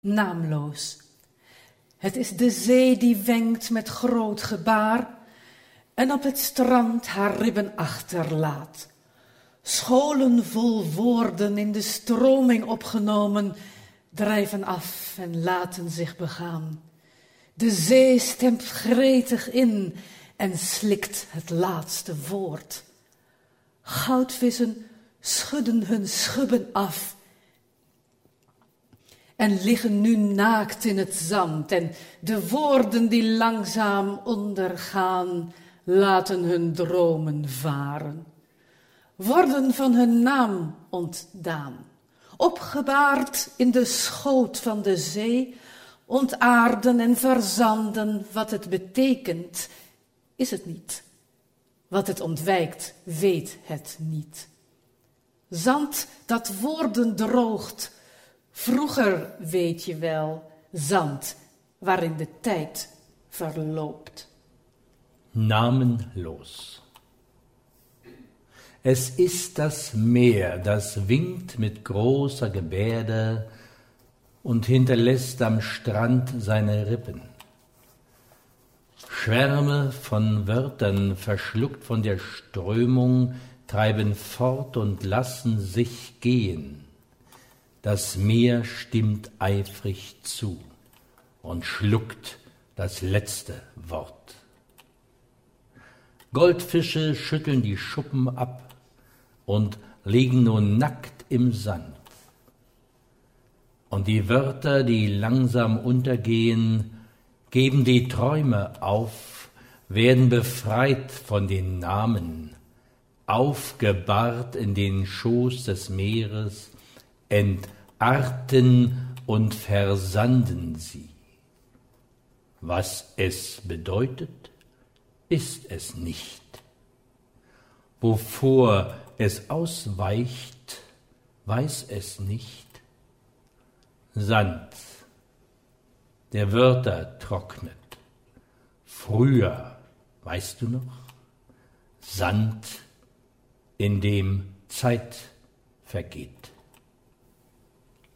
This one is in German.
naamloos. Het is de zee die wenkt met groot gebaar en op het strand haar ribben achterlaat. Scholen vol woorden in de stroming opgenomen drijven af en laten zich begaan. De zee stemt gretig in en slikt het laatste woord. Goudvissen schudden hun schubben af en liggen nu naakt in het zand. En de woorden die langzaam ondergaan, laten hun dromen varen. Worden van hun naam ontdaan, opgebaard in de schoot van de zee, ontaarden en verzanden. Wat het betekent, is het niet. Wat het ontwijkt, weet het niet. Zand dat woorden droogt, vroeger weet je wel, zand waarin de tijd verloopt. Namenlos. Es ist das Meer, das winkt mit großer Gebärde und hinterlässt am Strand seine Rippen. Schwärme von Wörtern, verschluckt von der Strömung, treiben fort und lassen sich gehen. Das Meer stimmt eifrig zu und schluckt das letzte Wort. Goldfische schütteln die Schuppen ab und liegen nun nackt im Sand. Und die Wörter, die langsam untergehen, geben die Träume auf, werden befreit von den Namen, aufgebahrt in den Schoß des Meeres, entarten und versanden sie. Was es bedeutet, ist es nicht. Wovor es ausweicht, weiß es nicht. Sand, der Wörter trocknet. Früher, weißt du noch? Sand, in dem Zeit vergeht.